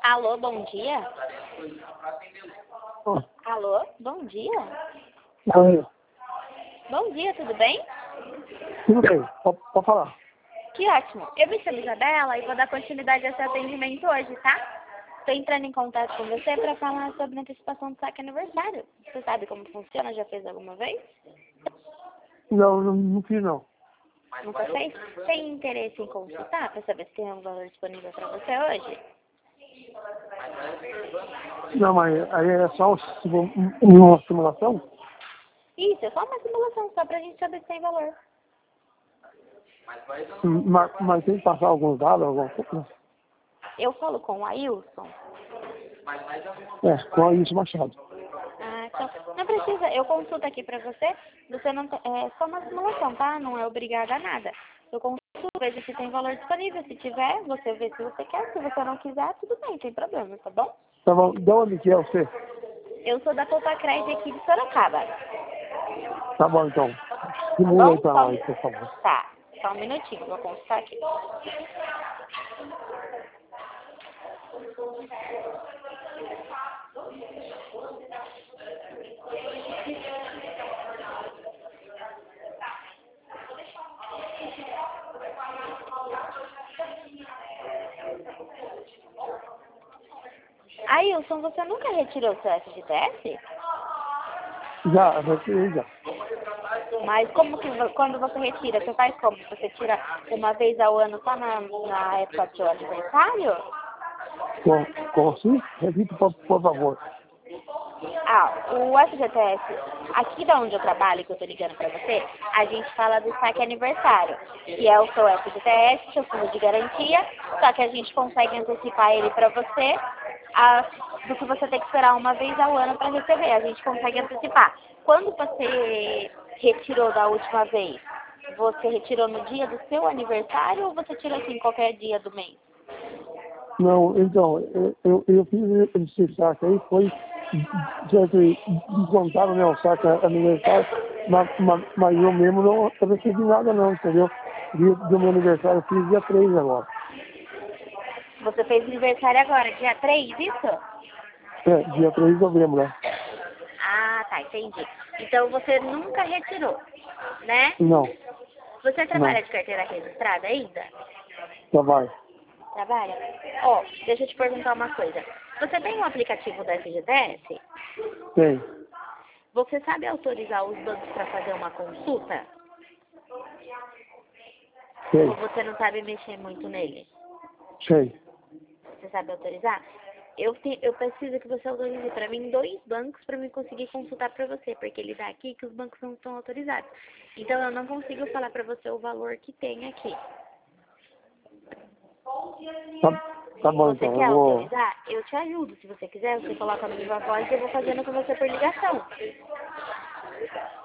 Alô, bom dia? Ó, Alô, bom dia? aí, Bom dia, tudo bem? tudo bem, pode falar. Que ótimo. Eu me chamo Isabela e vou dar continuidade a esse atendimento hoje, tá? Estou entrando em contato com você para falar sobre a antecipação do saque aniversário. Você sabe como funciona? Já fez alguma vez? Não fiz não. Nunca fez? Tem interesse em consultar para saber se tem um valor disponível para você hoje? Não, mas aí é só uma simulação? Isso, é só uma simulação, só para a gente saber se tem valor. Mas tem que passar alguns dados, alguma coisa? Eu falo com o Ailson. Com isso, Machado. Ah, então, não precisa, eu consulto aqui pra você, você não tem, é só uma simulação, tá? Não é obrigada a nada. Eu consulto, vejo se tem valor disponível, se tiver, você vê se você quer, se você não quiser, tudo bem, sem problema, tá bom? Tá bom, de onde que é você? Eu sou da Popacred aqui de Sorocaba, Tá bom, então. tá Simula bom? aí pra Só, nós, por favor. tá, só um minutinho, vou consultar aqui. Ailson, você nunca retirou seu FGTS? Já retirei já. Mas como que quando você retira, você faz como? Você tira uma vez ao ano só na época do seu aniversário? Como assim? Repita, por favor. Ah, o FGTS, aqui da onde eu trabalho, que eu tô ligando pra você, a gente fala do saque aniversário, que é o seu FGTS, seu fundo de garantia, só que a gente consegue antecipar ele pra você, do que você tem que esperar uma vez ao ano pra receber, a gente consegue antecipar. Quando você retirou da última vez, você retirou no dia do seu aniversário ou você tirou assim qualquer dia do mês? Não, então, eu fiz esse saco aí, foi descontaram meu saco aniversário, mas eu mesmo não recebi nada não, entendeu? Do meu aniversário eu fiz dia 3 agora. Você fez aniversário agora, dia 3, isso? Dia 3 de novembro, né? Ah, tá, entendi. Então você nunca retirou, né? Não, Você não, trabalha de carteira registrada ainda? trabalho. Trabalha? Ó, deixa eu te perguntar uma coisa. Você tem um aplicativo da FGTS? Tem, Você sabe autorizar os bancos para fazer uma consulta? Ou tem, você não sabe mexer muito nele? tem. Você sabe autorizar? Eu preciso que você autorize para mim 2 bancos para me conseguir consultar para você, porque ele dá aqui que os bancos não estão autorizados. Então eu não consigo falar para você o valor que tem aqui. Tá bom, Você então, quer eu vou... autorizar? Eu te ajudo. Se você quiser, você coloca no viva voz e eu vou fazendo com você por ligação.